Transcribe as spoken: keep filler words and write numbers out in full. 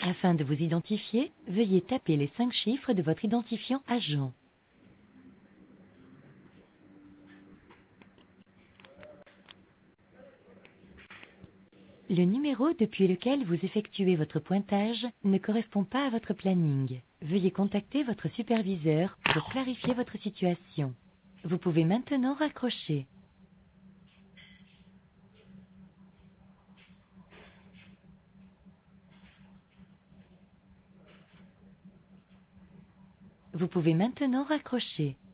Afin de vous identifier, veuillez taper les cinq chiffres de votre identifiant agent. Le numéro depuis lequel vous effectuez votre pointage ne correspond pas à votre planning. Veuillez contacter votre superviseur pour clarifier votre situation. Vous pouvez maintenant raccrocher. Vous pouvez maintenant raccrocher.